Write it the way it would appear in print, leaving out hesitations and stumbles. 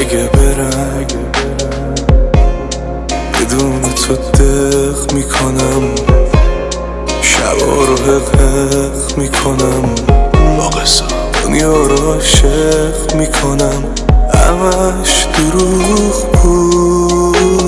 اگه برم بدون تو دق میکنم، شبا رو حق میکنم، با قصه دنیا رو عاشق میکنم. همش دروغ بود،